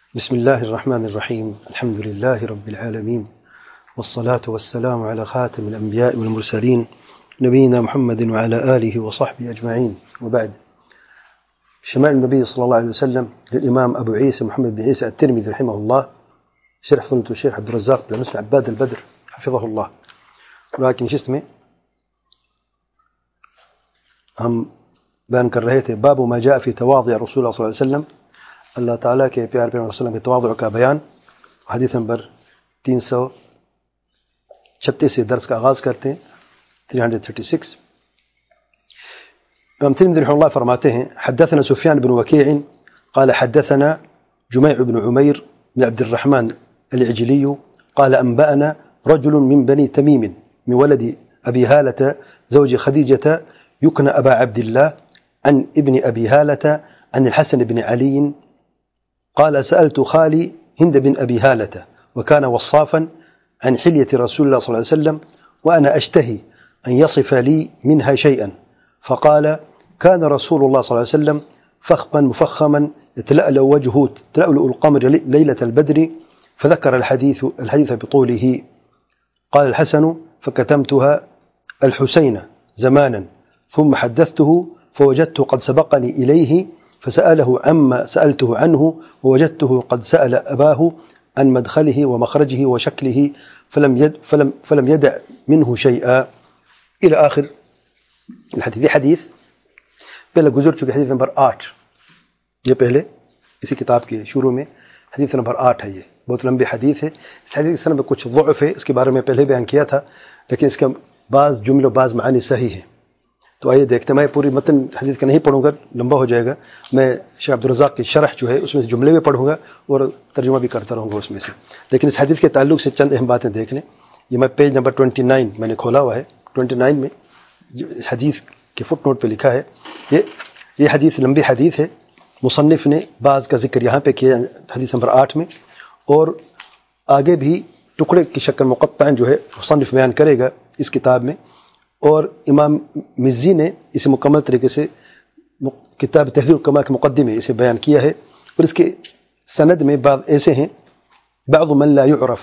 بسم الله الرحمن الرحيم. الحمد لله رب العالمين، والصلاة والسلام على خاتم الأنبياء والمرسلين نبينا محمد وعلى آله وصحبه أجمعين، وبعد. شمائل النبي صلى الله عليه وسلم للإمام أبو عيسى محمد بن عيسى الترمذي رحمه الله، شرح فضيلة الشيخ عبد الرزاق بن مسلم عباد البدر حفظه الله. ولكن شو اسمه ہم بیان کر رہے تھے باب ما جاء في تواضع رسول اللہ صلی اللہ علیہ وسلم، اللہ تعالیٰ کے پیار پیغمبر صلی اللہ علیہ وسلم کے تواضع کا بیان. حدیث نمبر 336 سے درس کا آغاز کرتے ہیں. 336 امام ترمذی رحمہ اللہ فرماتے ہیں حدثنا سفیان بن وکیع قال حدثنا جميع بن عمير بن عبد الرحمن العجلي قال أنبأنا رجل من بني تميم من ولد أبي هالة زوج خديجة يكنى أبا عبد الله عن ابن أبي هالة عن الحسن بن علي قال سألت خالي هند بن أبي هالة وكان وصافا عن حلية رسول الله صلى الله عليه وسلم وأنا أشتهي أن يصف لي منها شيئا، فقال كان رسول الله صلى الله عليه وسلم فخما مفخما يتلألأ وجهه تلألؤ القمر ليلة البدر، فذكر الحديث بطوله. قال الحسن فكتمتها الحسين زمانا ثم حدثته فوجدته قد سبقني إليه فسأله عما سألته عنه ووجدته قد سأل أباه عن مدخله ومخرجه وشكله فلم يدع منه شيئا إلى آخر الحديث. یہ حدیث پہلے گزر چکے، حدیث نمبر 8. یہ پہلے اسی کتاب کے شروع میں حدیث نمبر 8 ہے. یہ بہت لمبی حدیث ہے. اس حدیث کے سند میں کچھ ضعف ہے، اس کے بارے میں پہلے بیان کیا تھا، لیکن اس کا بعض جملے و بعض معانی صحیح ہیں. تو آئیے دیکھتے ہیں. میں پوری متن حدیث کا نہیں پڑھوں گا، لمبا ہو جائے گا. میں شیخ عبد الرزاق کی شرح جو ہے اس میں سے جملے بھی پڑھوں گا اور ترجمہ بھی کرتا رہوں گا اس میں سے. لیکن اس حدیث کے تعلق سے چند اہم باتیں دیکھ لیں. یہ میں پیج نمبر 29 میں نے کھولا ہوا ہے. 29 میں اس حدیث کے فٹ نوٹ پہ لکھا ہے. یہ حدیث لمبی حدیث ہے. مصنف نے بعض کا ذکر یہاں پہ کیا حدیث نمبر 8 میں، اور آگے بھی ٹکڑے کی شکل مقطع جو ہے مصنف بیان کرے گا اس کتاب میں. اور امام مزی نے اسے مکمل طریقے سے کتاب تہذیب الکمال کے مقدمے اسے بیان کیا ہے. اور اس کے سند میں بعض ایسے ہیں بعض من لا يعرف.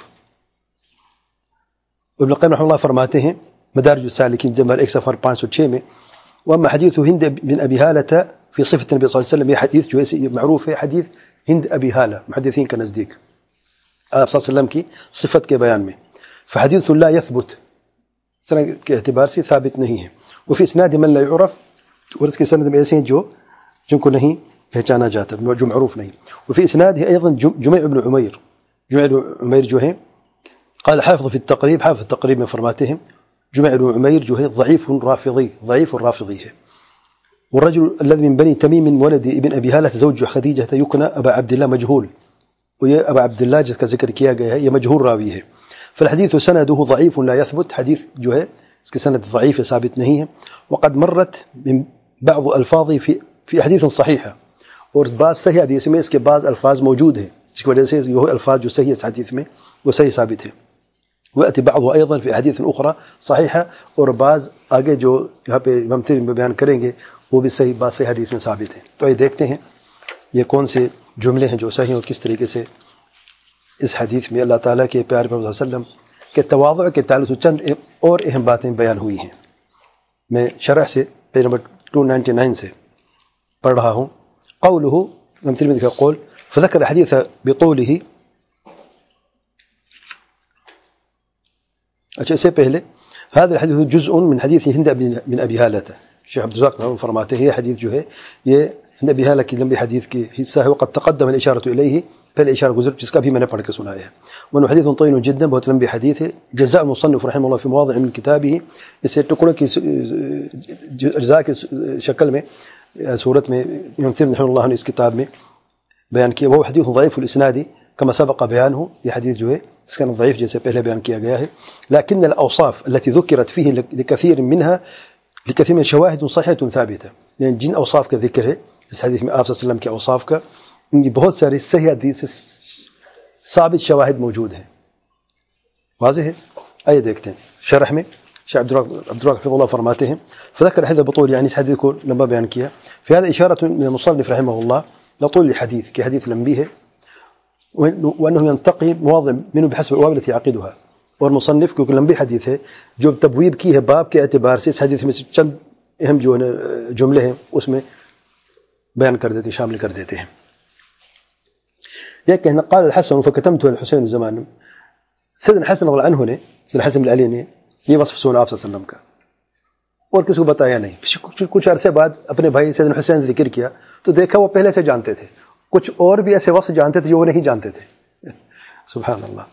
ابن القیم رحمہ اللہ فرماتے ہیں مدارج السالکین نمبر 1 صفحہ 506 میں واما حدیث ہند بن ابی حالۃ فی صفۃ النبی صلی اللہ علیہ وسلم. یہ حدیث جو ہے معروف ہے حدیث ہند ابی حالہ محدثین کے نزدیک آپ صلی اللہ علیہ وسلم کی صفت کے بیان میں. فحدیث لا يثبت، سند کے اعتبار سے ثابت نہیں ہے. وفی اسناد من لا يعرف، اور اس کے سند میں ایسے ہیں جن کو نہیں پہچانا جاتا، جو معروف نہیں. وفی اسناد ایضا جميع بن عمیر، جميع بن عمیر جو ہیں قال حافظ فی التقریب، حافظ التقریب میں فرماتے ہیں جميع بن عمیر جو ہے ضعیف الرافضی ہے. والرجل الذي من بني تميم ولد ابن ابي هالة زوج خديجة يكنى ابا عبد الله مجهول، ويا ابا عبد الله جس کا ذکر کیا گیا ہے یہ مجهول راوی ہے. فالحديث سنده ضعيف لا يثبت، حدیث جو ہے اس کے سند ضعیف ہے، ثابت نہیں ہے. وقد مرت من بعض الفاظ في حديث صحيحه، اور بعض صحیح حدیث میں اس کے بعض الفاظ موجود ہیں جس کی وجہ سے یہ الفاظ جو صحیح حدیث میں وہ صحیح ثابت ہے. ويأتي بعضه أيضا في أحاديث أخرى صحيحة، اور بعض آگے جو یہاں پہ امام ترمذی بیان کریں گے وہ بھی صحیح بات صحیح حدیث میں ثابت ہے. تو یہ دیکھتے ہیں یہ کون سے جملے ہیں جو صحیح اور کس طریقے سے اس حدیث میں اللہ تعالیٰ کے پیارے پیغمبر صلی اللہ علیہ وسلم کے تواضع کے تعلق سے چند اور اہم باتیں بیان ہوئی ہیں. میں شرح سے پیج نمبر 299 سے پڑھ رہا ہوں. قوله امام ترمذی کا قول فذكر الحديث بطوله. اچھا اس سے پہلے هذا الحديث جزء من حديث هند بن ابي هالة. شیخ عبد الرزاق فرماتے ہیں یہ حدیث جو ہے یہ ہند ابی حالہ کی لمبی حدیث کی حصہ ہے. وقد تقدم الاشارة الیہ، پہلے اشارہ گزر جس کا بھی میں نے پڑھ کے سنایا ہے. وانه حدیث طویل جدا، بہت لمبی حدیث ہے. جزاء المصنف رحمہ اللہ فی مواضع من کتابه، اسے ٹکڑوں کی اجزاء کی شکل میں صورت میں امام ترمذی رحمہ اللہ نے اس کتاب میں بیان کیا. وہ حدیث ضعیف الاسناد كما سبق بیانه، یہ حدیث جو ہے اس کا ضعیف جیسے پہلے بیان کیا گیا ہے. لكن الاوصاف التي ذكرت فيه لكثير من شواهد صحيحة ثابتة، یعنی جن اوصاف کا ذکر ہے اس حدیث میں آپ صلی اللہ علیہ وسلم کے اوصاف کا، ان کی بہت ساری صحیح حدیث سے ثابت شواہد موجود ہیں. واضح ہے. آئیے دیکھتے ہیں شرح میں شیخ عبد الرزاق حفظ اللہ فرماتے ہیں فذكر حدیث بطول، یعنی اس حدیث کو لمبا بیان کیا. في هذا اشارة من المصنف رحمه الله لطول الحديث، کہ حدیث لمبی ہے وأنه ينتقي مواضع منه بحسب الأبواب التي يعقدها. اور مصنف کیونکہ لمبی حدیث ہے جو تبویب کی ہے باب کے اعتبار سے اس حدیث میں سے چند اہم جو جملے ہیں اس میں بیان کر دیتے شامل کر دیتے ہیں. یہ کہنا قال الحسن فكتمت الحسين زمان. سیدنا حسن رضی اللہ عنہ نے سیدنا حسن بن علی نے یہ وصف سنا آپ صلی اللہ علیہ وسلم کا اور کسی کو بتایا نہیں. کچھ عرصے بعد اپنے بھائی سیدنا حسین نے ذکر کیا تو دیکھا وہ پہلے سے جانتے تھے. کچھ اور بھی ایسے وصف جانتے تھے جو وہ نہیں جانتے تھے. سبحان اللہ.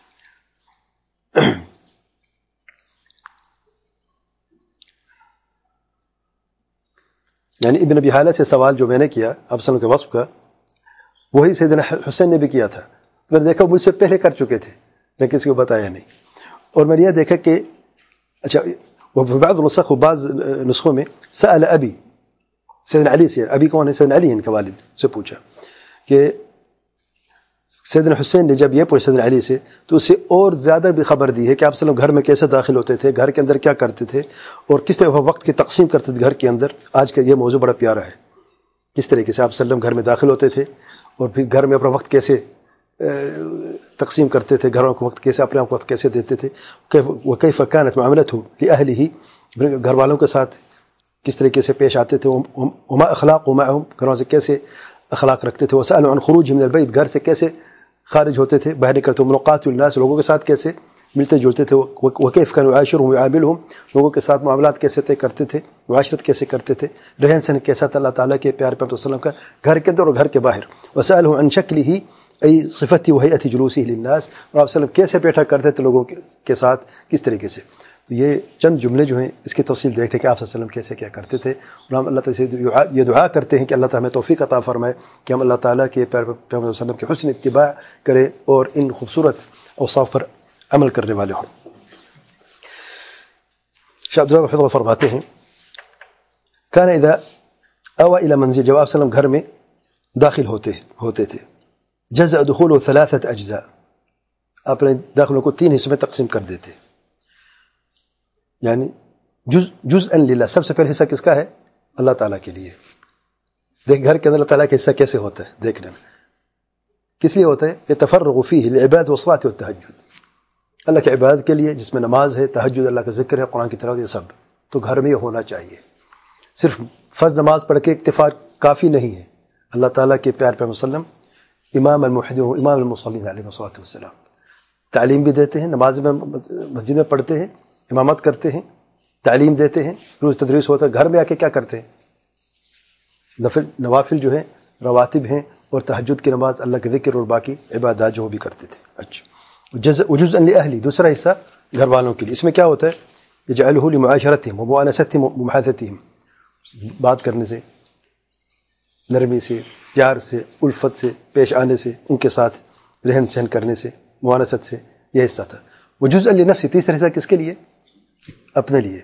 یعنی ابن ابی حالہ سے سوال جو میں نے کیا آپ صلی اللہ علیہ وسلم کے وصف کا وہی سیدنا حسین نے بھی کیا تھا. میں نے دیکھا مجھ سے پہلے کر چکے تھے میں کسی کو بتایا نہیں. اور میں نے یہ دیکھا کہ اچھا بعض نسخ بعض نسخوں میں سأل ابی سیدنا علی سے. ابی کون ہے؟ سیدنا علی ان کا والد سے پوچھا کہ سیدنا حسین نے جب یہ پوچھا سیدنا علی سے تو اسے اور زیادہ بھی خبر دی ہے کہ آپ صلی اللہ علیہ وسلم گھر میں کیسے داخل ہوتے تھے, گھر کے اندر کیا کرتے تھے اور کس طرح وقت کی تقسیم کرتے تھے گھر کے اندر. آج کا یہ موضوع بڑا پیارا ہے کس طریقے سے آپ صلی اللہ علیہ وسلم گھر میں داخل ہوتے تھے اور پھر گھر میں اپنا وقت کیسے تقسیم کرتے تھے, گھروں کو وقت کیسے اپنے آپ کو وقت کیسے دیتے تھے. وکیف کانت معاملته لأهله گھر والوں کے ساتھ کس طریقے سے پیش آتے تھے. وما اخلاق معهم گھروں سے کیسے اخلاق رکھتے تھے. وسألوا عن خروجهم من البيت گھر سے کیسے خارج ہوتے تھے باہر نکلتے. ملاقات الناس لوگوں کے ساتھ کیسے ملتے جلتے تھے. وکیف كانوا يعاشرهم ويعاملهم لوگوں کے ساتھ معاملات کیسے طے کرتے تھے, معاشرت کیسے کرتے تھے, رہن سہن کیسا تھا اللہ تعالیٰ کے پیارے پیغمبر صلی اللہ علیہ وسلم کا گھر کے اندر اور گھر کے باہر. وسألهم عن شكله ای صفتی وہیئت جلوسی للناس اور آپ صلی اللہ علیہ وسلم کیسے بیٹھا کرتے تھے لوگوں کے ساتھ کس طریقے سے. تو یہ چند جملے جو ہیں اس کی تفصیل دیکھتے ہیں کہ آپ صلی اللہ علیہ وسلم کیسے کیا کرتے تھے. اور ہم اللہ تعالیٰ سے یہ دعا کرتے ہیں کہ اللہ تعالیٰ ہمیں توفیق عطا فرمائے کہ ہم اللہ تعالیٰ کے پیغمبر صلی اللہ علیہ وسلم کے حسن اتباع کریں اور ان خوبصورت اوصاف پر عمل کرنے والے ہوں. شاہ عبد الرحمن حفظہ فرماتے ہیں کان اذا اوى الى منزل جب آپ صلی اللہ علیہ وسلم گھر میں داخل ہوتے تھے جزء دخوله ثلاثة اجزاء اپنے داخلوں کو 3 حصوں میں تقسیم کر دیتے. یعنی جزءا للہ سب سے پہلے حصہ کس کا ہے؟ اللہ تعالیٰ کے لیے. دیکھ گھر کے اندر اللہ تعالیٰ کا حصہ کیسے ہوتا ہے دیکھنے میں کس لیے ہوتا ہے؟ يتفرغ فيه للعبادة والصلاة والتهجد اللہ کی عبادت کے لیے جس میں نماز ہے, تہجد اللہ کا ذکر ہے, قرآن کی تلاوت, یہ سب تو گھر میں یہ ہونا چاہیے. صرف فرض نماز پڑھ کے اکتفا کافی نہیں ہے. اللہ تعالیٰ کے پیارے پیغمبر صلی اللہ علیہ وسلم امام الموحدین امام المصلین علیہ الصلوۃ والسلام تعلیم بھی دیتے ہیں, نماز میں مسجد میں پڑھتے ہیں, امامت کرتے ہیں, تعلیم دیتے ہیں, روز تدریس ہوتا ہے. گھر میں آ کے کیا کرتے ہیں؟ نوافل جو ہیں رواتب ہیں اور تہجد کی نماز, اللہ کے ذکر اور باقی عبادات جو وہ بھی کرتے تھے. اچھا جزءا لأہلی دوسرا حصہ گھر والوں کے لیے. اس میں کیا ہوتا ہے؟ یجعلہ لمعاشرتہم ومؤانستہم ومحادثتہم بات کرنے سے, نرمی سے, پیار سے, الفت سے پیش آنے سے, ان کے ساتھ رہن سہن کرنے سے, موانست سے, یہ حصہ تھا. وجزءا لنفسی تیسرا حصہ کس کے لیے؟ اپنے لیے.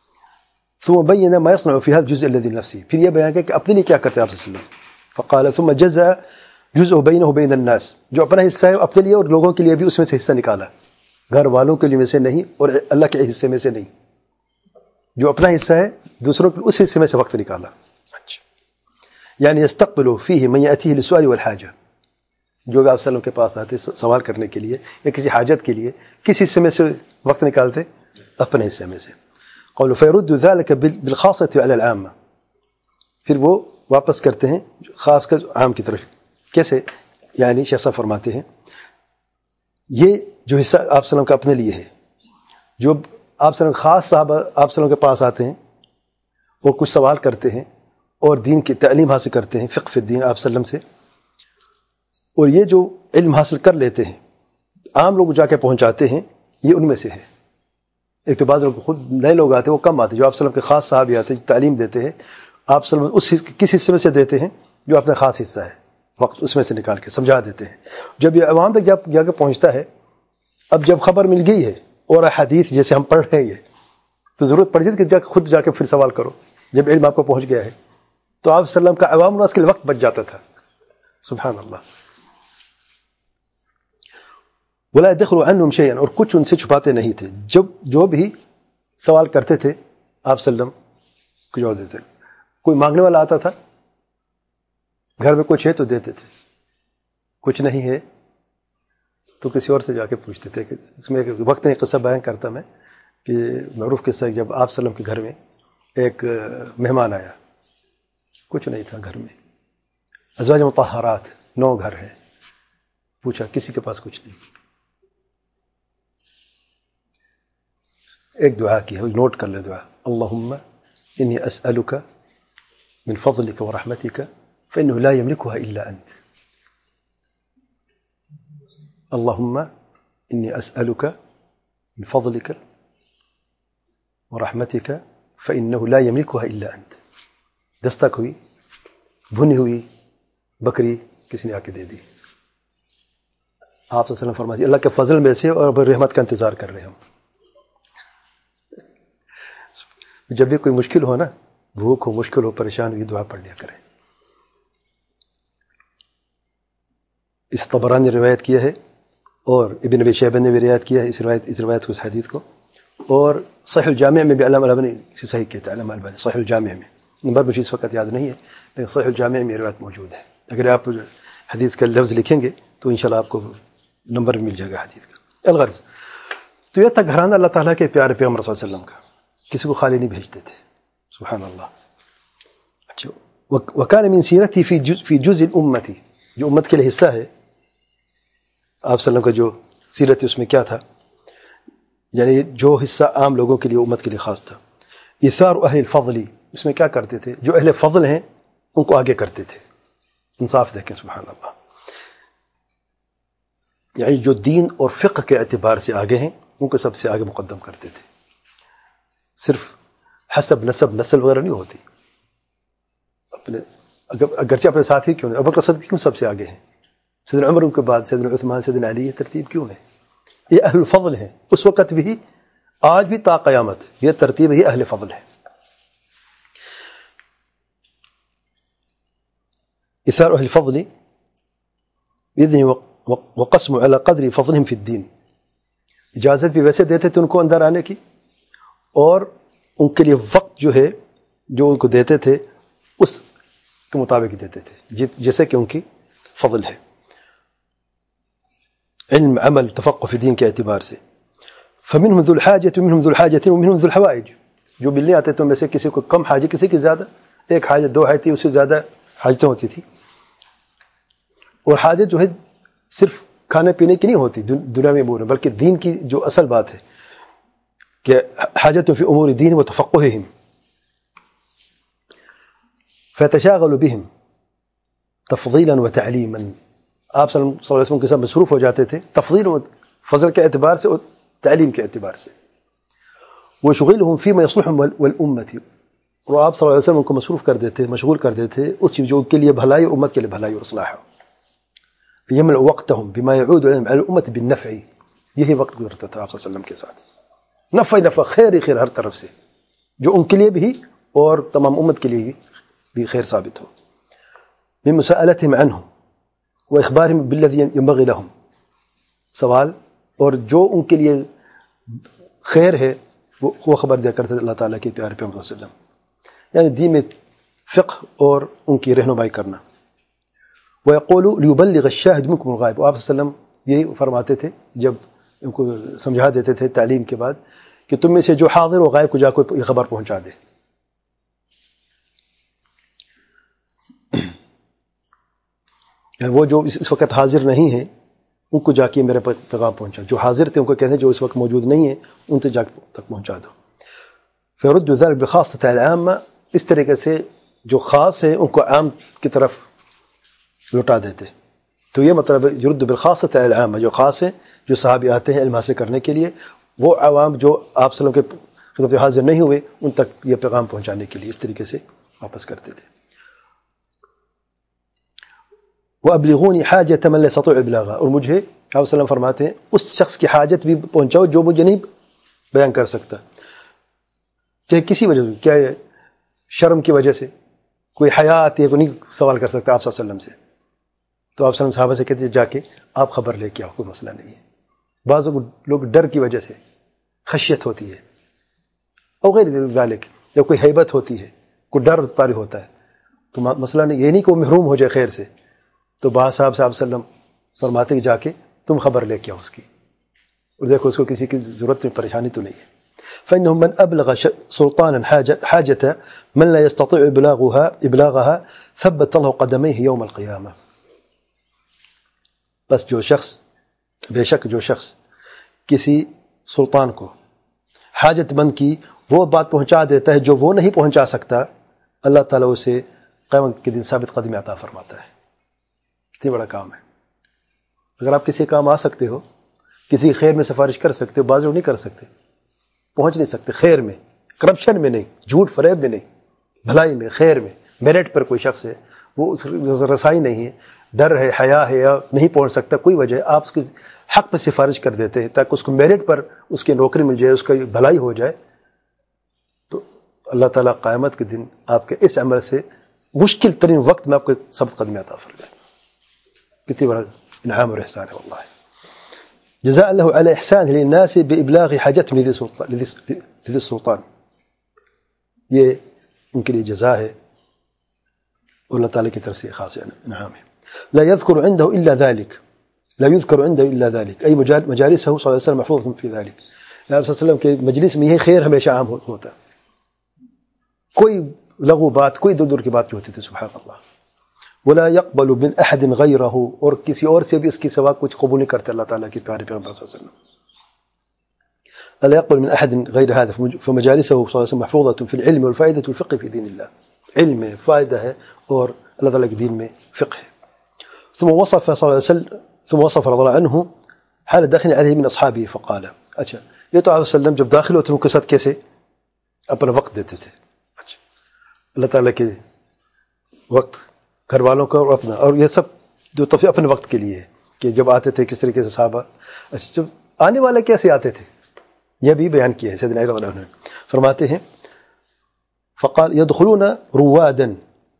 ثم بین ما يصنع في هذا الجزء الذي لنفسه پھر یہ بیان کیا کہ اپنے لیے کیا کرتے ہیں آپ صلی اللہ علیہ وسلم. فقال ثم جزء جزء بینه وبین الناس جو اپنا حصہ ہے اپنے لیے اور لوگوں کے لیے بھی اس میں سے حصہ نکالا. گھر والوں کے لیے میں سے نہیں اور اللہ کے حصے میں سے نہیں, جو اپنا حصہ ہے دوسروں کے اس حصے میں سے وقت نکالا. اچھا یعنی یستقبل فیہ من یأتیہ للسؤال والحاجہ جو بھی آپ صلی اللہ علیہ وسلم کے پاس آتے سوال کرنے کے لیے یا کسی حاجت کے لیے کس حصے میں سے وقت نکالتے؟ اپنے حصے میں سے. قول فیرد ذلك بالخاصة علی العامة پھر وہ واپس کرتے ہیں خاص کر عام کی طرف. کیسے؟ یعنی شیخ صاحب فرماتے ہیں یہ جو حصہ آپ صلی اللہ علیہ وسلم کا اپنے لیے ہے, جو آپ صلی اللہ علیہ وسلم خاص صحابہ آپ صلی اللہ علیہ وسلم کے پاس آتے ہیں اور کچھ سوال کرتے ہیں اور دین کی تعلیم حاصل کرتے ہیں, فقہ فی الدین آپ صلی اللہ علیہ وسلم سے, اور یہ جو علم حاصل کر لیتے ہیں عام لوگ جا کے پہنچاتے ہیں, یہ ان میں سے ہے. ایک تو بعض لوگ خود نئے لوگ آتے ہیں وہ کم آتے ہیں, جو آپ صلی اللہ علیہ وسلم کے خاص صحابی آتے ہیں تعلیم دیتے ہیں آپ صلی اللہ علیہ وسلم اس کس حصے میں سے دیتے ہیں جو اپنا خاص حصہ ہے, وقت اس میں سے نکال کے سمجھا دیتے ہیں. جب یہ عوام تک جا کے پہنچتا ہے, اب جب خبر مل گئی ہے اور حدیث جیسے ہم پڑھ رہے ہیں تو ضرورت پڑ جاتی کہ خود جا کے پھر سوال کرو. جب علم آپ کو پہنچ گیا ہے تو آپ صلی اللہ علیہ وسلم کا عوام الناس کے لیے وقت بچ جاتا تھا. سبحان اللہ. ولا يدخل عنهم شيئا اور کچھ ان سے چھپاتے نہیں تھے. جو بھی سوال کرتے تھے آپ صلی اللہ علیہ وسلم کو جواب دیتے. کوئی مانگنے والا آتا تھا گھر میں کچھ ہے تو دیتے تھے, کچھ نہیں ہے تو کسی اور سے جا کے پوچھتے تھے. کہ اس میں ایک وقت ایک قصہ بیان کرتا میں کہ معروف قصہ ہے جب آپ صلی اللہ علیہ وسلم کے گھر میں ایک مہمان آیا, کچھ نہیں تھا گھر میں, ازواج مطہرات 9 گھر ہیں, پوچھا کسی کے پاس کچھ نہیں. ایک دعا کی ہے, نوٹ کر لے دعا, اللہم انی اسألک من فضلک ورحمتک فإنه لا يملكها إلا أنت. اللهم إني أسألك من فضلك ورحمتك فإنه لا يملكها إلا أنت. دستک ہوئی, بھنی ہوئی بکری کسی نے آ کے دے دی. آپ صلی اللہ علیہ وسلم فرماتے اللہ کے فضل میں سے اور رحمت کا انتظار کر رہے ہم. جب بھی کوئی مشکل ہو نا, بھوک ہو, مشکل ہو, پریشان ہو, یہ دعا پڑھ لیا کریں. اس طبرانی نے روایت کیا ہے اور ابن ابی شیبہ نے بھی روایت کیا ہے اس روایت کو, اس حدیث کو. اور صحیح الجامع میں بھی علامہ البانی سے صحیح کہتا ہے, علامہ البانی صحیح الجامع میں, نمبر مجھے اس وقت یاد نہیں ہے لیکن صحیح الجامع میں یہ روایت موجود ہے. اگر آپ حدیث کا لفظ لکھیں گے تو انشاءاللہ آپ کو نمبر مل جائے گا حدیث کا. الغرض تو یہ تھا گھرانہ اللہ تعالیٰ کے پیارے پیغمبر صلی اللہ علیہ وسلم کا, کسی کو خالی نہیں بھیجتے تھے. سبحان اللہ. اچھا, وکان من سیرتی فی جزء الامتی, جو امت کے لیے حصہ ہے آپ صلی اللہ علیہ وسلم کا جو سیرت اس میں کیا تھا, یعنی جو حصہ عام لوگوں کے لیے, امت کے لیے خاص تھا. ایثار اہل الفضل, اس میں کیا کرتے تھے, جو اہل فضل ہیں ان کو آگے کرتے تھے. انصاف دیکھیں سبحان اللہ, یعنی جو دین اور فقہ کے اعتبار سے آگے ہیں ان کو سب سے آگے مقدم کرتے تھے. صرف حسب نسل وغیرہ نہیں ہوتی. اپنے اگرچہ اپنے ساتھ ہی کیوں نہیں, ابوبکر صدیق کیوں سب سے آگے ہیں, سیدنا عمر ان کے بعد سیدنا عثمان, سیدنا علی, یہ ترتیب کیوں ہے؟ یہ اہل فضل ہیں اس وقت بھی, آج بھی تا قیامت یہ ترتیب ہی اہل فضل ہے. اثار اہل فضل باذن وقسم على قدر فضلهم في الدين, اجازت بھی ویسے دیتے تھے ان کو اندر آنے کی, اور ان کے لیے وقت جو ہے جو ان کو دیتے تھے اس کے مطابق دیتے تھے جیسے کہ ان کی فضل ہے. علم, عمل, تفقہ فی دین کے اعتبار سے. فمنهم ذو الحاجة ومنهم ذو الحاجة ومنهم ذو الحوائج, جو ملنے آتے تھے میں سے کسی کو کم حاجت, کسی کی زیادہ, ایک حاجت 2 حاجت تھی, اس سے زیادہ حاجتیں ہوتی تھی. اور حاجت جو ہے صرف کھانے پینے کی نہیں ہوتی دنیاوی امور میں, بلکہ دین کی جو اصل بات ہے کہ حاجت فی امور دین و تفقہہم, فیتشاغل بہم تفضیلا و تعلیما. آپ صلی اللہ علیہ وسلم کے ساتھ مصروف ہو جاتے تھے تفضیل و فضل کے اعتبار سے اور تعلیم کے اعتبار سے. وشغلهم فيما يصلحهم والامه, اور آپ صلی اللہ علیہ وسلم کو مصروف کر دیتے, مشغول کر دیتے اس چیز جو کے لیے بھلائی, امت کے لیے بھلائی اور اصلاح ہو. یملأ وقتهم بما يعود على الامه بالنفع, یہی وقت گزرتا تھا آپ صلی اللہ علیہ وسلم کے ساتھ, نفع خیر ہی خیر ہر طرف سے, جو ان کے لیے بھی اور تمام امت کے لیے بھی خیر ثابت ہو. من مساءلتهم عنه واخبارهم بالذي ينبغي لهم, سوال اور جو ان کے لیے خیر ہے وہ خبر دیا کرتے اللہ تعالیٰ کے پیارے پیغمبر صلی اللہ علیہ وسلم, یعنی دین میں فقہ اور ان کی رہنمائی کرنا. وَيَقُولُ لِيُبَلِّغَ الشَّاهِدُ مِنْكُمُ الْغَائِبَ, آپ صلی اللہ علیہ وسلم یہی فرماتے تھے جب ان کو سمجھا دیتے تھے تعلیم کے بعد کہ تم میں سے جو حاضر و غائب کو جا کو یہ خبر پہنچا دے. وہ جو اس وقت حاضر نہیں ہیں ان کو جا کے میرے پیغام پہنچا, جو حاضر تھے ان کو کہتے ہیں جو اس وقت موجود نہیں ہیں ان سے جا تک پہنچا دو. فَيَرُدُّ ذَلِكَ بِخَاصَّةِ الْعَامَّةِ, اس طریقے سے جو خاص ہے ان کو عام کی طرف لوٹا دیتے. تو یہ مطلب ہے یرد بالخاصۃ العامہ, جو خاص ہے جو صحابی آتے ہیں علم حاصل کرنے کے لیے, وہ عوام جو آپ صلی اللہ علیہ وسلم کے خدمت حاضر نہیں ہوئے ان تک یہ پیغام پہنچانے کے لیے اس طریقے سے واپس کرتے تھے. وَأَبْلِغُونِي حَاجَةَ مَنْ لَا يَسْتَطِيعُ إِبْلَاغَهَا, اور مجھے آپ صلی اللہ علیہ وسلم فرماتے ہیں اس شخص کی حاجت بھی پہنچاؤ جو مجھے نہیں بیان کر سکتا, چاہے کسی وجہ سے, کیا شرم کی وجہ سے, کوئی حیات یا کوئی نہیں سوال کر سکتا آپ صلی اللہ علیہ وسلم سے, تو آپ صلی اللہ علیہ وسلم صحابہ سے کہتے ہیں جا کے آپ خبر لے کے آؤ, کوئی مسئلہ نہیں ہے. بعض لوگ ڈر کی وجہ سے, خشیت ہوتی ہے اور غیر ذالک, یا کوئی ہیبت ہوتی ہے, کوئی ڈر طاری ہوتا ہے, تو مسئلہ نہیں, یہ نہیں کہ وہ محروم ہو جائے خیر سے, تو بعض صاحب صلی اللہ علیہ وسلم فرماتے کہ جا کے تم خبر لے کے آؤ اس کی، اور دیکھو اس کو کسی کی ضرورت میں پریشانی تو نہیں ہے. فإنه من أبلغ سلطانا حاجة من لا يستطيع إبلاغها ثبت له قدميه يوم القيامة. بس جو شخص، بے شک جو شخص کسی سلطان کو حاجت مند کی وہ بات پہنچا دیتا ہے جو وہ نہیں پہنچا سکتا، اللہ تعالیٰ اسے قیامت کے دن ثابت قدمی عطا فرماتا ہے. کتنی بڑا کام ہے. اگر آپ کسی کام آ سکتے ہو، کسی خیر میں سفارش کر سکتے ہو، بعض لوگ نہیں کر سکتے، پہنچ نہیں سکتے خیر میں، کرپشن میں نہیں، جھوٹ فریب میں نہیں، بھلائی میں، خیر میں، میرٹ پر کوئی شخص ہے، وہ اس رسائی نہیں ہے، ڈر ہے، حیا ہے، یا نہیں پہنچ سکتا، کوئی وجہ، آپ اس کی حق پہ سفارش کر دیتے ہیں تاکہ اس کو میرٹ پر اس کی نوکری مل جائے، اس کا بھلائی ہو جائے. تو اللہ تعالیٰ قیامت کے دن آپ کے اس عمل سے مشکل ترین وقت میں آپ کو ثبت قدمی عطا فرمائے. کتنی بڑا انعام اور احسان ہے واللہ. جزاء له على احسانه للناس بابلاغ حاجتهم لذي السلطان. یہ ان کے لیے جزا ہے اور اللہ تعالیٰ کی طرف سے خاص انعام ہے. لا يذكر عنده الا ذلك، لا يذكر عنده الا ذلك، اي مجالسه صلى الله عليه وسلم محفوظه في ذلك. نبی صلی اللہ علیہ وسلم کے مجلس میں یہ خیر ہمیشہ عام ہوتا، کوئی لغو بات، کوئی دور کی بات جو ہوتی تھی. سبحان اللہ. ولا يقبل من احد غيره، اور کسی اور سے بھی اس کی سوا کچھ قبول نہیں کرتے اللہ تعالیٰ کے پیارے پیغمبر صلی اللہ علیہ وسلم. لا يقبل من احد غير هذا، فمجالسه صلى الله عليه وسلم محفوظة في العلم والفائدة والفقه في دين الله. علم ہے، فائدہ ہے، اور اللہ تعالیٰ کے دین میں فقہ ہے. ثم وصف صلى الله عليه وسلم، ثم وصف رضي الله عنه حال داخل عليه من اصحابه فقال. اچھا، یہ تو آپ وسلم جب داخل ہوتے ہیں ان کے ساتھ کیسے اپنا وقت دیتے تھے. اچھا، اللہ تعالیٰ کے وقت، گھر والوں کا اور اپنا، اور یہ سب جو تفصیل اپنے وقت کے لیے ہے کہ جب آتے تھے کس طریقے سے صحابہ. اچھا، جب آنے والے کیسے آتے تھے یہ بھی بیان کیا ہے سیدنا علی رضی اللہ عنہ. فرماتے ہیں فقال يدخلون روادا،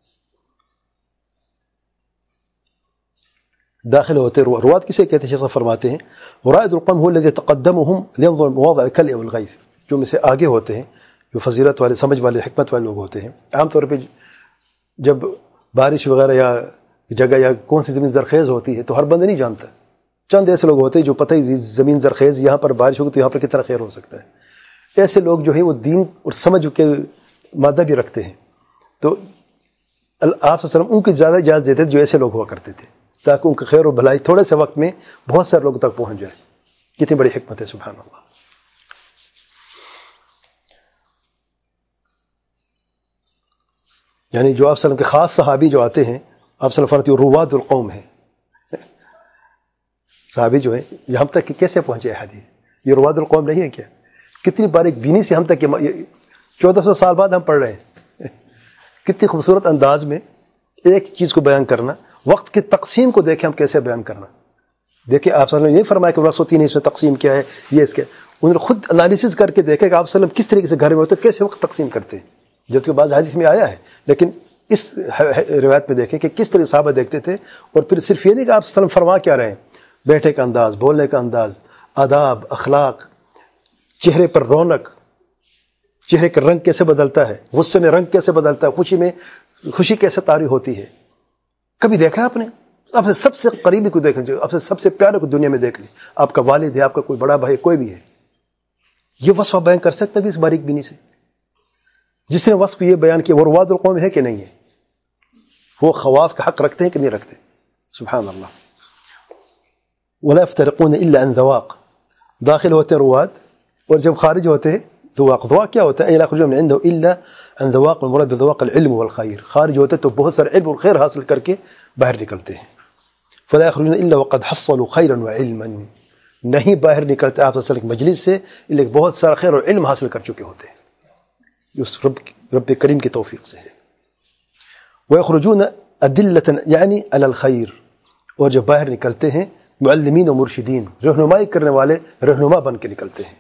داخل ہوتے. رواد کسے کہتے ہیں؟ شیخ صاحب فرماتے ہیں ورائد القوم هو الذي تقدمهم لينظر مواضع الكلء والغيث، جو میں سے آگے ہوتے ہیں، جو فضیلت والے، سمجھ والے، حکمت والے لوگ ہوتے ہیں. عام طور پہ جب بارش وغیرہ یا جگہ یا کون سی زمین زرخیز ہوتی ہے تو ہر بندہ نہیں جانتا. چند ایسے لوگ ہوتے ہیں جو پتہ ہی زمین زرخیز، یہاں پر بارش ہوگی تو یہاں پر کتنا خیر ہو سکتا ہے. ایسے لوگ جو ہیں وہ دین اور سمجھ کے مادہ بھی رکھتے ہیں. تو آپ صلی اللہ علیہ وسلم ان کی زیادہ اجازت دیتے تھے جو ایسے لوگ ہوا کرتے تھے، تاکہ ان کی خیر و بھلائی تھوڑے سے وقت میں بہت سارے لوگوں تک پہنچ جائے. کتنی بڑی حکمت ہے، سبحان اللہ. یعنی جو آپ صلی اللہ علیہ وسلم کے خاص صحابی جو آتے ہیں، آپ صلی اللہ علیہ وسلم رواد القوم ہیں. صحابی جو ہیں یہ ہم تک کیسے پہنچے حدیث؟ یہ رواد القوم نہیں ہے کیا؟ کتنی باریک بینی سے ہم تک 1400 سال بعد ہم پڑھ رہے ہیں. کتنی خوبصورت انداز میں ایک چیز کو بیان کرنا. وقت کی تقسیم کو دیکھیں ہم کیسے بیان کرنا. دیکھیں آپ صلی اللہ علیہ وسلم یہ فرمایا کہ وقت ہوتی نہیں، اس میں تقسیم کیا ہے، یہ اس کے انہوں نے خود انالیسز کر کے دیکھا کہ آپ صلی اللہ علیہ وسلم کس طریقے سے گھر میں ہوتے کیسے وقت تقسیم کرتے ہیں. جبکہ بعض حدیث میں آیا ہے، لیکن اس روایت میں دیکھیں کہ کس طرح صحابہ دیکھتے تھے. اور پھر صرف یہ نہیں کہ آپ صلی اللہ علیہ وسلم فرما کیا رہے ہیں، بیٹھے کا انداز، بولنے کا انداز، آداب، اخلاق، چہرے پر رونق، چہرے کا رنگ کیسے بدلتا ہے، غصے میں رنگ کیسے بدلتا ہے، خوشی میں خوشی کیسے طاری ہوتی ہے. کبھی دیکھا آپ نے؟ آپ سے سب سے قریبی کو دیکھ لیجیے، آپ سے سب سے پیارے کو دنیا میں دیکھ لی، آپ کا والد ہے، آپ کا کوئی بڑا بھائی، کوئی بھی ہے. یہ وصف بیان کر سکتا بھی اس باریک بینی سے؟ جس نے وصف یہ بیان کیا وہ رواد القوم ہے کہ نہیں ہے؟ وہ خواص کا حق رکھتے ہیں کہ نہیں رکھتے؟ سبحان اللہ. ولا يفترقون الا عن ذواق، داخل ہوتے ہیں رواد، اور جب خارج ہوتے ہیں ذواق. ذواق کیا ہوتا ہے؟ لا يخرجون من عنده الا عن ذواق، المراد بذواق العلم والخير. خارج ہوتے تو بہت سارے علم اور خیر حاصل کر کے باہر نکلتے ہیں. فلا يخرجون الا وقد حصلوا خيرا وعلما، نہیں باہر نکلتے آپ صلی اللہ علیہ وسلم کی مجلس سے لیکن بہت سارا خیر اور علم حاصل کر چکے ہوتے ہیں. اس رب کریم کی توفیق سے ہے. ويخرجون أدلة يعني على الخير، اور جب باہر نکلتے ہیں معلمین و مرشدین، رہنمائی کرنے والے رہنما بن کے نکلتے ہیں.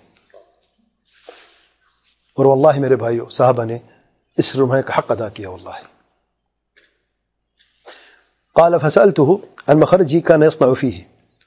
اور واللہ میرے بھائیو صحابہ نے اس رہنمائی کا حق ادا کیا واللہ. قال فسألته عن مخرجه كان يصنع فيه.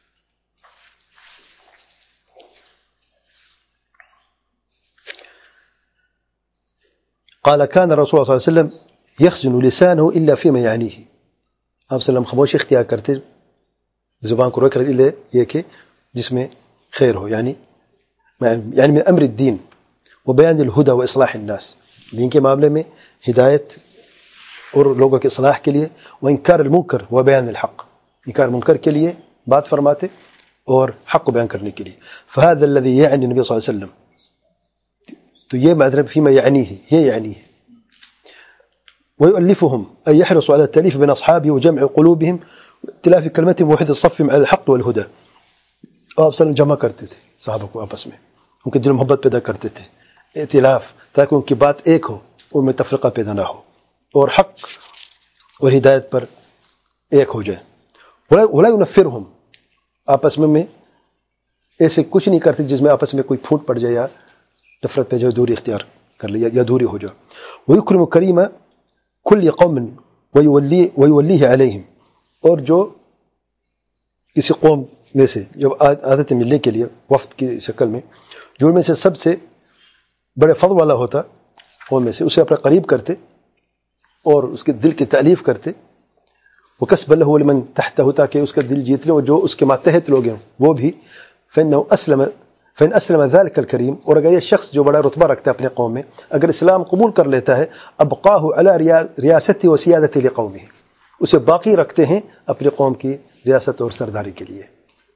قال كان الرسول صلى الله عليه وسلم يخزن لسانه إلا فيما يعنيه. آپ صلی اللہ علیہ وسلم خاموشی اختیار کرتے زبان کو روک کر لے یہ کہ جس میں خیر ہو، یعنی من امر الدین و بیان الہدی و اصلاح الناس، دین کے معاملے میں ہدایت اور لوگوں کے اصلاح کے لیے، و انکار المنکر و بیان الحق، انکار منکر کے لیے بات فرماتے اور حق کو بیان کرنے کے لیے. فهذا الذي يعني النبي صلی اللہ علیہ وسلم، تو یہ مطلب فيما يعنيه، یہ یعنی ہے. ويؤلفهم أي يحرص على التأليف بين أصحابه وجمع قلوبهم ائتلاف كلمتهم ووحدة صفهم على الحق والهدى. آپ صلی اللہ علیہ وسلم جمع کرتے تھے صحابہ کو آپس میں، ان کے دل میں محبت پیدا کرتے تھے، ائتلاف، تاکہ ان کی بات ایک ہو، ان میں تفرقہ پیدا نہ ہو، اور حق اور ہدایت پر ایک ہو جائے. ولا ينفرهم، آپس میں ایسے کچھ نہیں کرتے جس میں آپس میں کوئی پھوٹ پڑ جائے یا نفرت پہ جو دوری اختیار کر لے یا دوری ہو جائے. ويكرم كريم كل قوم ويوليه عليهم، اور جو کسی قوم میں سے جب آتے تھے ملنے کے لیے وفد کی شکل میں، جو ان میں سے سب سے بڑے فضل والا ہوتا قوم میں سے، اسے اپنا قریب کرتے اور اس کے دل کی تألیف کرتے. وکسب له لمن تحته، تاکہ اس کا دل جیت لیں، اور جو اس کے ماتحت لوگ ہیں وہ بھی. فإن أسلم ذلك الكريم، اور اگر یہ شخص جو بڑا رتبہ رکھتا ہے اپنے قوم میں اگر اسلام قبول کر لیتا ہے، ابقاه على ریاسته وسیادته لقومه، اسے باقی رکھتے ہیں اپنے قوم کی ریاست اور سرداری کے لیے.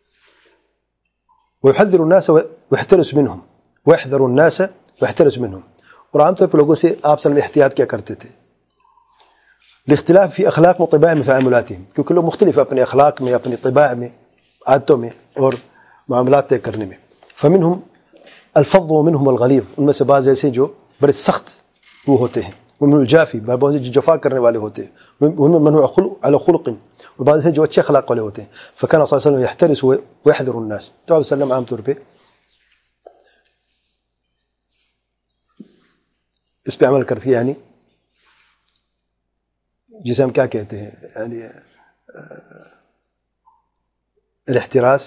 ويحذر الناس ويحترس منهم، ويحذر الناس ويحترس منهم، اور عام طور پر لوگوں سے آپ صلی اللہ علیہ وسلم احتیاط کیا کرتے تھے. لاختلاف فی اخلاق و طباع میں تعاملاتهم، کیونکہ لوگ مختلف اپنے اخلاق میں، اپنی طباع میں، عادتوں میں اور معاملات طے کرنے میں. فمنهم الفظ ومنهم الغلیظ، ان میں سے بعض ایسے جو بڑے سخت وہ ہوتے ہیں، ومن الجافی، بعض جو جفا کرنے والے ہوتے ہیں، ومن من هو على خلق، اور بعض جو اچھے اخلاق والے ہوتے ہیں. فكان صلی اللہ علیہ وسلم يحترس ويحذر الناس، تو آپ صلی اللہ علیہ وسلم عام طور پہ اس پہ عمل کرتے ہیں، یعنی جسے ہم کیا کہتے ہیں، یعنی الاحتراس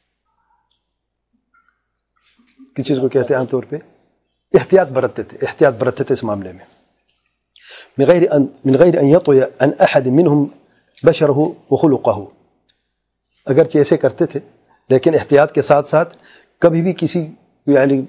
کس چیز کو کہتے ہیں؟ عام طور پہ احتیاط برتتے تھے اس معاملے میں. من غیر ان يطوي عن احد منهم بشره وخلقه، اگرچہ ایسے کرتے تھے لیکن احتیاط کے ساتھ ساتھ کبھی بھی کسی یعنی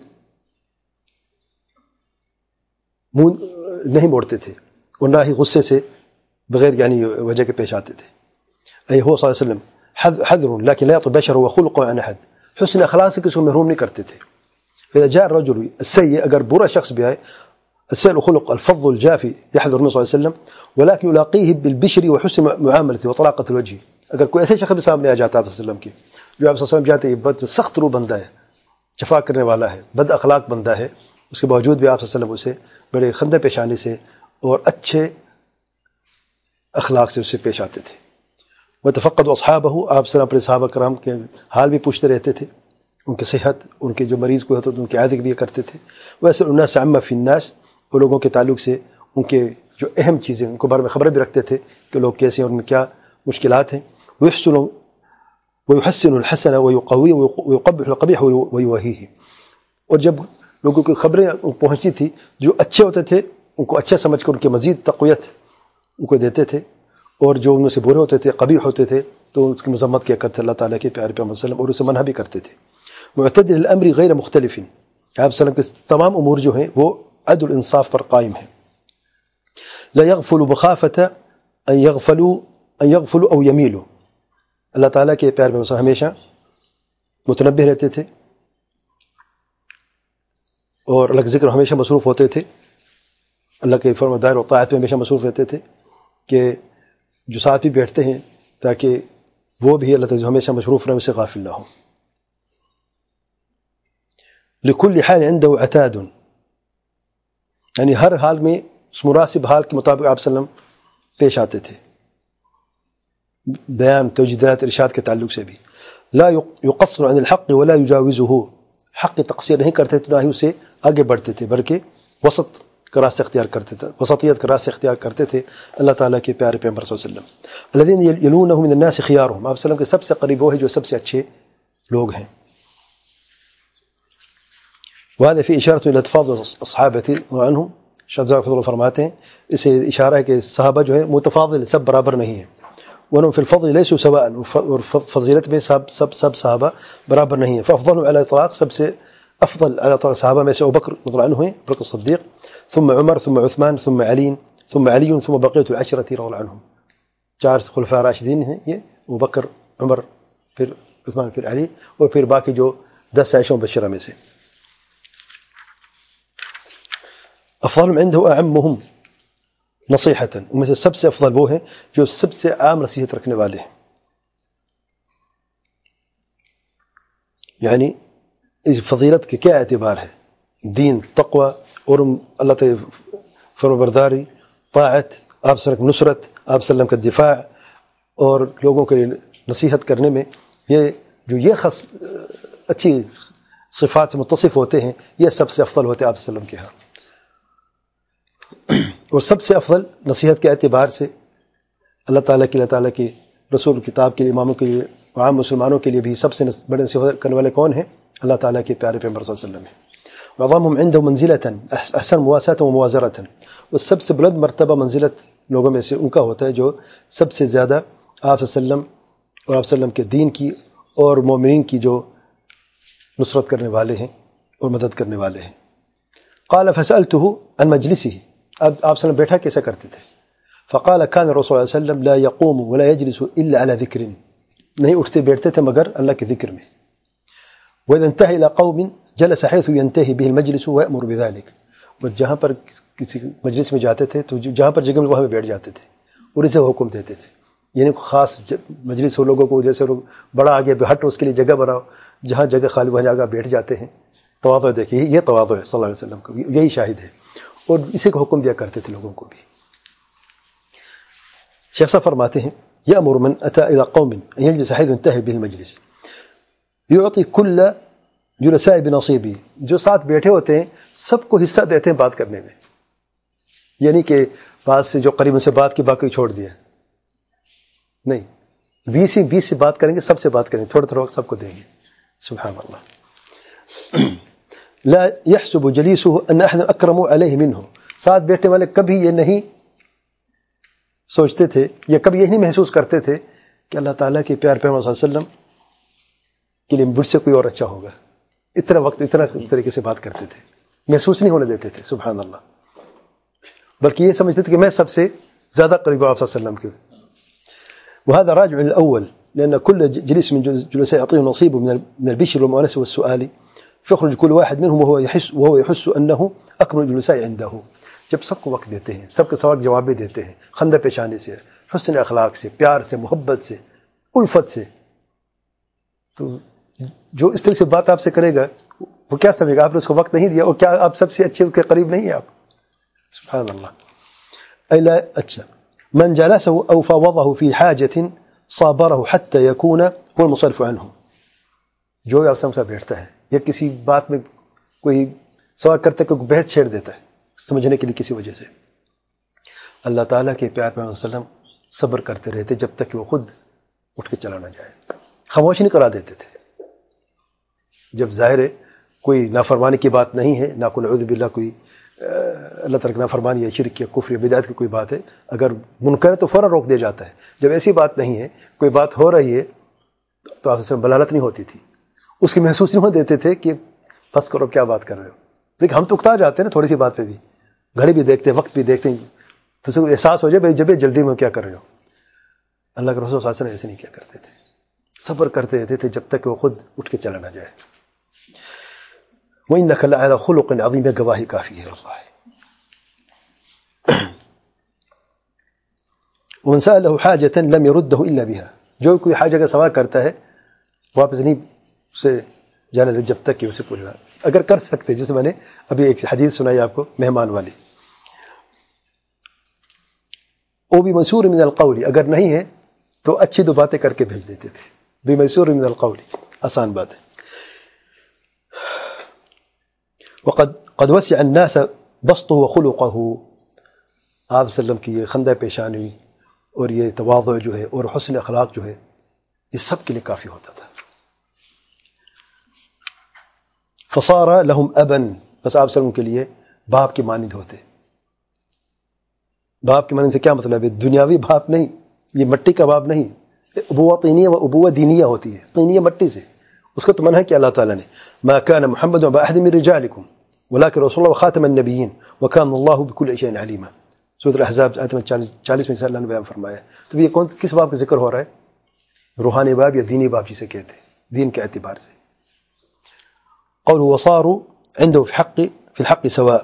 منہ نہیں موڑتے تھے، اور نہ ہی غصے سے بغیر یعنی وجہ کے پیش آتے تھے. اي هو صلی اللہ علیہ وسلم حذر لكن لا يطوي بشره وخلقه عن احد، حسن اخلاق سے کسی کو محروم نہیں کرتے تھے. فإذا جاء الرجل السيء، اگر برا شخص بھی آئے، السيء الخلق الفظ الجافي يحذر النبي صلى الله عليه وسلم ولكن يلاقيه بالبشر وحسن معاملته وطلاقة الوجه. اگر کوئی ایسے شخص بھی سامنے آ جاتا ہے آپ صلی اللہ علیہ وسلم کی، جو آپ صلی اللہ علیہ وسلم جاتے ہیں بد سخت رو بندہ ہے، جفا کرنے والا ہے، بد اخلاق بندہ ہے، اس کے باوجود بھی آپ صلی اللہ علیہ وسلم اسے بڑے خندہ پیشانی سے اور اچھے اخلاق سے اسے پیش آتے تھے. وتفقد اصحابہ، آپ صلی اللہ علیہ وسلم اپنے صحابہ کرام کے حال بھی پوچھتے رہتے تھے، ان کی صحت، ان کے جو مریض کو ہوتا تو ان کی عادت بھی کرتے تھے. ویسے الناس عما فی الناس، اور لوگوں کے تعلق سے ان کے جو اہم چیزیں ان کے بارے میں خبریں بھی رکھتے تھے کہ لوگ کیسے ہیں اور ان میں کیا مشکلات ہیں. ويحسن الحسن ويقوي ويقبح القبيح ويوهيه، اور جب لوگوں کی خبریں پہنچتی تھی جو اچھے ہوتے تھے ان کو اچھا سمجھ کر ان کے مزید تقویت ان کو دیتے تھے، اور جو ان میں سے برے ہوتے تھے، قبیح ہوتے تھے، تو اس کی مذمت کیا کرتے اللہ تعالیٰ کے پیارے پیغمبر صلی اللہ علیہ وسلم، اور اسے منع بھی کرتے تھے. معتدل الامر غیر مختلف، آپ صلی اللہ علیہ وسلم کے تمام امور جو ہیں وہ عدل انصاف پر قائم ہیں. لا يغفل بخافة ان يغفلوا او يميلوا، اللہ تعالیٰ کے پیارے پیغمبر ہمیشہ متنبہ رہتے تھے اور اللہ کے ذکر ہمیشہ مصروف ہوتے تھے، اللہ کے فرمان دائر و طاعت میں ہمیشہ مصروف رہتے تھے، کہ جو ساتھ بھی بیٹھتے ہیں تاکہ وہ بھی اللہ تعالیٰ ہمیشہ مصروف رہے، اسے غافل نہ ہو. لكل حال عنده عتاد، یعنی ہر حال میں اس مناسب حال کے مطابق آپ صلی اللہ علیہ وسلم پیش آتے تھے، بیان توجیہات ارشاد کے تعلق سے بھی. لا يقصر عن الحق ولا يجاوزه، حق کی تقصیر نہیں کرتے تھے، نہ ہی اسے آگے بڑھتے تھے، بلکہ وسط کا راستہ اختیار کرتے تھے، وسطیت کا راستہ اختیار کرتے تھے اللہ تعالیٰ کے پیارے پیغمبر صلی اللہ علیہ وسلم. الذين يلونه من الناس خيارهم، آپ صلی اللہ علیہ وسلم کے سب سے قریب وہ ہے جو سب سے اچھے لوگ ہیں. وهذا في اشارۃ الى تفاضل الصحابه عنهم، شاہ فضل فرماتے ہیں اسے اشارہ ہے کہ صحابہ جو ہے متفاضل، سب برابر نہیں ہیں. وانهم في الفضل ليسوا سواء، وفضيلت میں سب صحابہ برابر نہیں ہیں. فافضلهم على الاطلاق، سب سے افضل على الاطلاق صحابہ میں سے ابو بکر رضی اللہ عنہ ہیں، ابو بکر الصدیق، ثم عمر، ثم عثمان، ثم علي، ثم بقية العشرة رضي الله عنهم. 4 خلفاء راشدین ہیں یہ، ابو بکر، عمر، پھر عثمان، پھر علی، اور پھر باقی جو 10 عشرہ مبشرہ میں سے. افضلهم عنده اعمهم نصیحۃ، ان میں سے سب سے افضل وہ ہیں جو سب سے عام نصیحت رکھنے والے ہیں. یعنی اس فضیلت کے کیا اعتبار ہے؟ دین، تقوی، اور اللہ تعالی فرمانبرداری، طاعت، آپ صلی اللہ علیہ وسلم کی نصرت، آپ صلی اللہ علیہ وسلم کا دفاع، اور لوگوں کے لیے نصیحت کرنے میں یہ اچھی صفات سے متصف ہوتے ہیں، یہ سب سے افضل ہوتے ہیں آپ صلی اللہ علیہ وسلم کے ہاں. اور سب سے افضل نصیحت کے اعتبار سے اللہ تعالیٰ کے رسول کتاب کے لیے، اماموں کے لیے، عام مسلمانوں کے لیے بھی سب سے بڑے نصیحت کرنے والے کون ہیں؟ اللہ تعالیٰ کے پیارے پیغمبر صلی اللہ علیہ وسلم ہیں. وعظمهم عنده منزلة احسن مواساة وموازرة، وہ سب سے بلند مرتبہ منزلت لوگوں میں سے ان کا ہوتا ہے جو سب سے زیادہ آپ صلی اللہ علیہ وسلم اور آپ صلی اللہ علیہ وسلم کے دین کی اور مومنین کی جو نصرت کرنے والے ہیں اور مدد کرنے والے ہیں. قال فسألته عن مجلسه، اب آپ صلی اللہ علیہ وسلم بیٹھا کیسا کرتے تھے؟ فقال كان الرسول صلی اللہ علیہ وسلم لا يقوم ولا يجلس الا على ذکر، نہیں اٹھتے بیٹھتے تھے مگر اللہ کے ذکر میں. وإذا انتهى إلى قوم جلس حيث ينتهي به المجلس ويأمر بذلك، اور جہاں پر کسی مجلس میں جاتے تھے تو جہاں پر جگہ میں وہاں پہ بیٹھ جاتے تھے اور اسے حکم دیتے تھے. یعنی خاص مجلس ہو، لوگوں کو جیسے لوگ بڑا آگے ہٹ اس کے لیے جگہ بناؤ، جہاں جگہ خالی وہاں جگہ بیٹھ جاتے ہیں. تواضع دیکھیے، یہ تواضع ہے صلی اللہ علیہ وسلم کو، یہی شاہد ہے، اور اسی کو حکم دیا کرتے تھے لوگوں کو بھی. شیخ صاحب فرماتے ہیں یأمر من أتى إلى قوم أن يجلس حيث انتهى به المجلس يعطي كل جلساء بنصیبی، جو ساتھ بیٹھے ہوتے ہیں سب کو حصہ دیتے ہیں بات کرنے میں. یعنی کہ بات سے جو قریب سے بات کی باقی چھوڑ دیا نہیں، 20 سے بات کریں گے، سب سے بات کریں گے، تھوڑا تھوڑا وقت سب کو دیں گے. سبحان اللہ. لا يحسب جلیسه ان احد اکرم علیہ منه، ساتھ بیٹھنے والے کبھی یہ نہیں سوچتے تھے یا کبھی یہ نہیں محسوس کرتے تھے کہ اللہ تعالیٰ کے پیار پیغمبر صلی اللہ علیہ وسلم کے لیے مجھ سے کوئی اور اچھا ہوگا. اتنا وقت اتنا اس طریقے سے بات کرتے تھے، محسوس نہیں ہونے دیتے تھے. سبحان اللہ. بلکہ یہ سمجھتے تھے کہ میں سب سے زیادہ قریب آپ صلی اللہ علیہ وسلم کے. وهذا راجع للأول لأن كل جليس من جلساء يعطيه نصيبه من البشر والمؤانسة والسؤال، فيخرج كل واحد منهم وهو يحس أنه أكمل الجلساء عنده. جب سب کو وقت دیتے ہیں، سب کے سوال جواب بھی دیتے ہیں، خندہ پیشانی سے، حسن اخلاق سے، پیار سے، محبت سے، الفت سے، تو جو اس طرح سے بات آپ سے کرے گا وہ کیا سمجھے گا؟ آپ نے اس کو وقت نہیں دیا، اور کیا آپ سب سے اچھے کے قریب نہیں ہیں آپ؟ سبحان اللہ. اچھا، من جلسه او فوضه في حاجة صابره حتى يكون هو المصرف عنه، جو آپ سے بیٹھتا ہے یا کسی بات میں کوئی سوال کرتا ہے، کوئی بحث چھیڑ دیتا ہے سمجھنے کے لیے کسی وجہ سے، اللہ تعالیٰ کے پیار پیغمبر صلی اللہ علیہ وسلم صبر کرتے رہتے جب تک کہ وہ خود اٹھ کے چلا نہ جائے، خاموش نہیں کرا دیتے تھے. جب ظاہر ہے کوئی نافرمانی کی بات نہیں ہے، نہ کوئی نعوذ باللہ کوئی اللہ تعالیٰ کی نافرمانی یا شرک یا کفر یا بدعت کی کوئی بات ہے، اگر منکر ہے تو فوراً روک دیا جاتا ہے. جب ایسی بات نہیں ہے، کوئی بات ہو رہی ہے تو آپ سے بلالت نہیں ہوتی تھی، اس کی محسوس نہیں ہونے دیتے تھے کہ بس کرو کیا بات کر رہے ہو. لیکن ہم تو اکتا جاتے ہیں نا تھوڑی سی بات پہ بھی، گھڑی بھی دیکھتے ہیں، وقت بھی دیکھتے ہیں، تو اسے احساس ہو جائے بھائی جب جلدی میں کیا کر رہے ہو. اللہ کے رسول صلی اللہ علیہ وسلم ایسے نہیں کیا کرتے تھے، صبر کرتے رہتے تھے جب تک کہ وہ خود اٹھ کے چلا نہ جائے. وَإِنَّكَ لَعَلَىٰ خُلُقٍ عَظِيمٍ، یہ گواہی کافی ہے اللہ. وَمَنْ سَأَلَهُ حَاجَةً لَمْ يَرُدَّهُ إِلَّا بِهَا، جو کوئی حاجہ کا سوال کرتا ہے واپس نہیں اسے جانے دے جب تک کہ اسے پوچھنا، اگر کر سکتے. جیسے میں نے ابھی ایک حدیث سنائی آپ کو مہمان والی، او بِمَيْسُورٍ مِنَ الْقَوْلِ، اگر نہیں ہے تو اچھی دو باتیں کر کے بھیج دیتے تھے. بِمَيْسُورٍ مِنَ الْقَوْلِ، آسان بات ہے. وقد وسع الناس بسطه وخلقه، آپ صلی اللہ علیہ وسلم کی یہ خندہ پیشانی اور یہ تواضع جو ہے اور حسن اخلاق جو ہے یہ سب کے لیے کافی ہوتا تھا. فصار لهم ابا، بس آپ صلی اللہ علیہ وسلم کے لیے باپ کے مانند ہوتے. باپ کے مانند سے کیا مطلب ہے؟ دنیاوی باپ نہیں، یہ مٹی کا باب نہیں. ابوہ طینیہ و ابوہ دینیہ ہوتی ہے. طینیہ مٹی سے, اس کو تو منع کیا اللہ تعالیٰ نے. ما كان محمد ابا احد من رجالكم ولكن رسول الله وخاتم النبيين وكان الله بكل شيء عليما. سورۃ الاحزاب آیت 40 میں سے اللہ نے بیان فرمایا. تو یہ کس باب کا ذکر ہو رہا ہے؟ روحانی باب یا دینی باب جسے کہتے ہیں, دین کے اعتبار سے. قول وصاروا عنده في الحق سواء.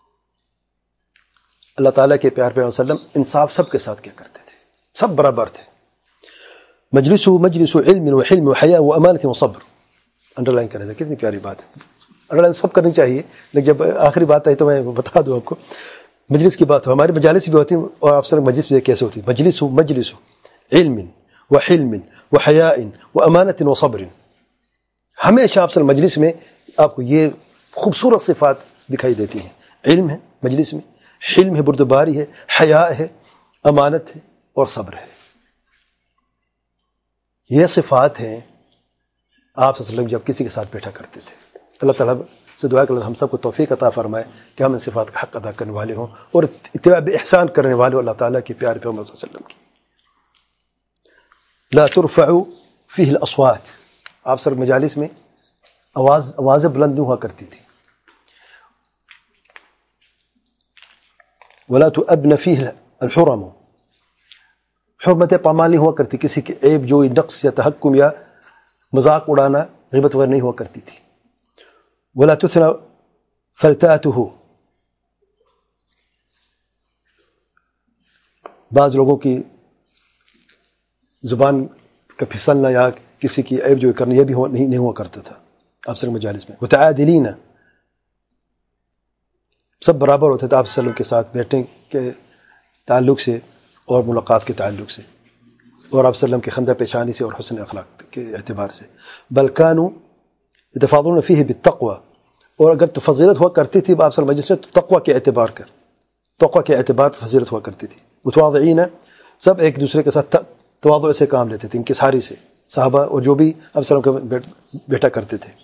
اللہ تعالیٰ کے پیار پیغمبر صلی اللہ علیہ وسلم انصاف سب کے ساتھ کیا کرتے تھے, سب برابر تھے. مجلس علم و حلم و حیا و امانت و صبر. انڈر لائن کرنے سے کتنی پیاری بات ہے. انڈر لائن سب کرنی چاہیے, لیکن جب آخری بات آئی تو میں بتا دوں آپ کو. مجلس کی بات ہو, ہماری مجالس بھی ہوتی ہیں, اور آپ سر مجلس بھی کیسے ہوتی ہے. مجلس علم و حلم و حیا و امانت و صبر. ہمیشہ آپ سر مجلس میں آپ کو یہ خوبصورت صفات دکھائی دیتی ہیں. علم ہے مجلس میں, حلم ہے, بردباری ہے, حیا ہے, امانت ہے, اور صبر ہے. یہ صفات ہیں آپ صلی اللہ علیہ وسلم جب کسی کے ساتھ بیٹھا کرتے تھے. اللہ تعالیٰ سے دعا کہ ہم سب کو توفیق عطا فرمائے کہ ہم ان صفات کا حق ادا کرنے والے ہوں اور اتباع احسان کرنے والے ہوں اللہ تعالیٰ کے پیارے پیغمبر صلی اللہ علیہ وسلم کی. لا ترفع فیہ الاصوات. آپ سر مجالس میں آوازیں بلند نہیں ہوا کرتی تھی. ولا تؤبن فیہ الحرم. حرمت پامال نہیں ہوا کرتی, کسی کے عیب جو نقص یا تحکم یا مذاق اڑانا, غیبت وغیرہ نہیں ہوا کرتی تھی. ولا تثنى فلتاته. بعض لوگوں کی زبان کا پھسلنا یا کسی کی عیب جو کرنا, یہ بھی نہیں ہوا کرتا تھا آپ سے مجالس میں. متعادلین, سب برابر ہوتے تھے آپ صلی اللہ علیہ وسلم کے ساتھ بیٹھنے کے تعلق سے اور ملاقات کے تعلق سے, اور آپ صلی اللہ علیہ وسلم کے خندہ پیشانی سے اور حسن اخلاق کے اعتبار سے. بل كانوا يتفاضلون فيه بالتقوى. اور اگر تو فضیلت ہوا کرتی تھی آپ صلی اللہ علیہ وسلم مجلس میں تو تقوی کے اعتبار پر فضیلت ہوا کرتی تھی. متواضعین, سب ایک دوسرے کے ساتھ تواضع سے کام لیتے تھے, انکساری سے. صحابہ اور جو بھی آپ صلی اللہ علیہ وسلم بیٹھا کرتے تھے.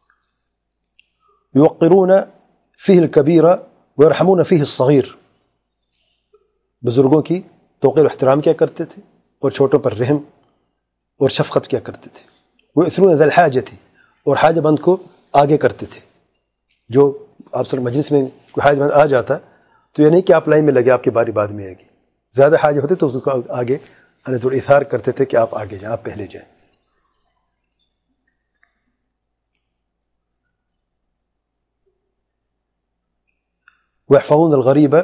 يوقرون فيه الكبير ويرحمون فيه الصغير. بزرگوں کی توقیر و احترام کیا کرتے تھے اور چھوٹوں پر رحم اور شفقت کیا کرتے تھے. ويؤثرون ذا الحاجة. اور حاجہ مند کو آگے کرتے تھے. جو آپ سر مجلس میں کوئی حاجہ مند آ جاتا تو یہ نہیں کہ آپ لائن میں لگے, آپ کی باری بعد میں آئے گی. زیادہ حاجہ ہوتے تو اس کو آگے تھوڑا اثار کرتے تھے کہ آپ آگے جائیں, آپ پہلے جائیں. ويحفظون الغريب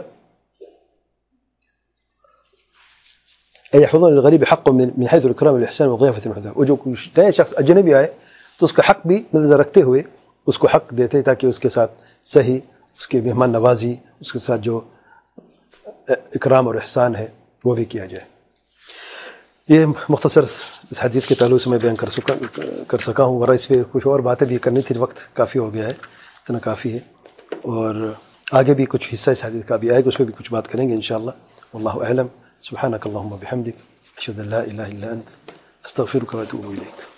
أي يحفظون للغريب حقه من حيث الإكرام والإحسان والضيافة والعذاب. اور جو نئے شخص اجنبی آئے تو اس کا حق بھی نظر رکھتے ہوئے اس کو حق دیتے تاکہ اس کے ساتھ صحیح اس کی مہمان نوازی, اس کے ساتھ جو اکرام اور احسان ہے وہ بھی کیا جائے. یہ مختصر اس حدیث کے تعلق سے میں بیان کر سکا ہوں, ورنہ اس پہ کچھ اور باتیں بھی کرنی تھی, وقت کافی ہو گیا ہے, اتنا کافی ہے. اور آگے بھی کچھ حصہ اس حدیث کا بھی آئے گا, اس پہ بھی کچھ بات کریں گے انشاءاللہ. واللہ اعلم. سبحانک اللہم و بحمدک, اشہد ان لا الہ الا انت, استغفرک و اتوب الیک.